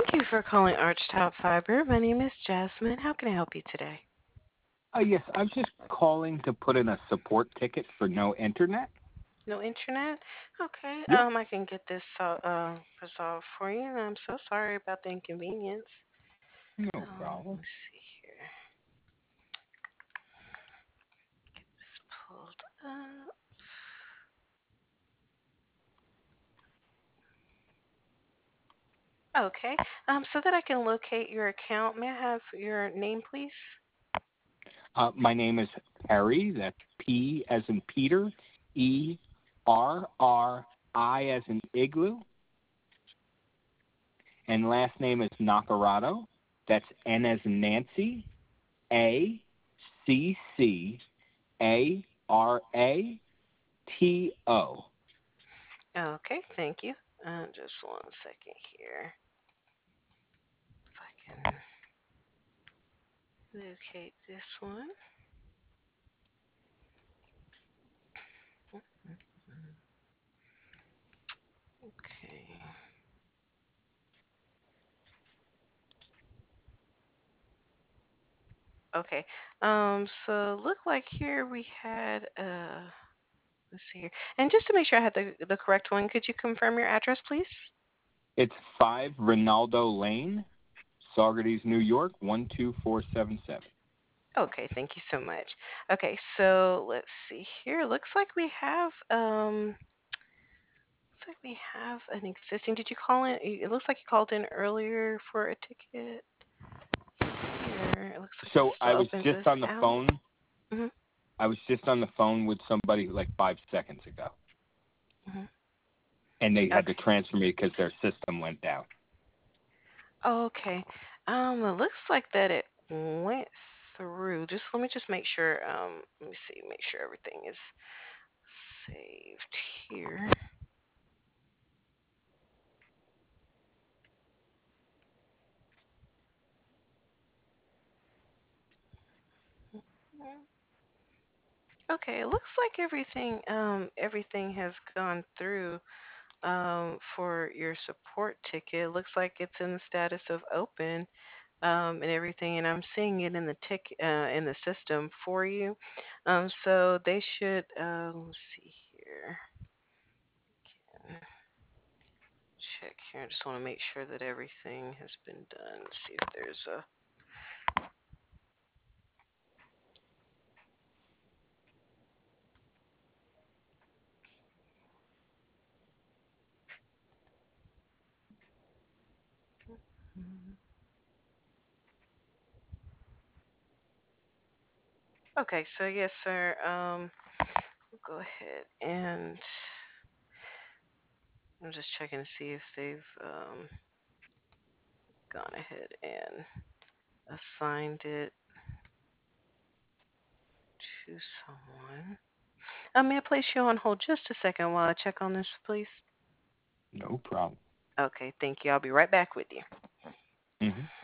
Thank you for calling Archtop Fiber. My name is Jasmine. How can I help you today? Yes, I was just calling to put in a support ticket for no internet. No internet? Okay, Yep. I can get this resolved for you. And I'm so sorry about the inconvenience. No problem. Let's see here. It's pulled up. Okay, so that I can locate your account, may I have your name, please? My name is Perry. That's P as in Peter, ERRI as in igloo, and last name is Nacarado. That's N as in Nancy, ACCARATO. Okay, thank you. Just one second here. If I can locate this one. Okay. Okay. So look like here we had let's see here. And just to make sure I had the correct one, could you confirm your address, please? It's 5 Rinaldo Lane, Saugerties, New York, 12477. Okay, thank you so much. Okay, so let's see here. Looks like we have an existing. Did you call in? It looks like you called in earlier for a ticket. Here, it looks like it's So still I was open to just this on the out. phone Mhm. I was just on the phone with somebody like 5 seconds ago, Mhm. and they had to Okay. transfer me because their system went down. Okay. It looks like that it went through. Just let me just make sure. Let me see. Make sure everything is saved here. Okay. It looks like everything has gone through. For your support ticket, it looks like it's in the status of open. And everything, and I'm seeing it in the in the system for you. So they should. Let's see here. Check here. I just want to make sure that everything has been done. See if there's a. Okay, so yes, sir. We'll go ahead and I'm just checking to see if they've gone ahead and assigned it to someone. May I place you on hold just a second while I check on this, please? No problem. Okay, thank you. I'll be right back with you. Hmm.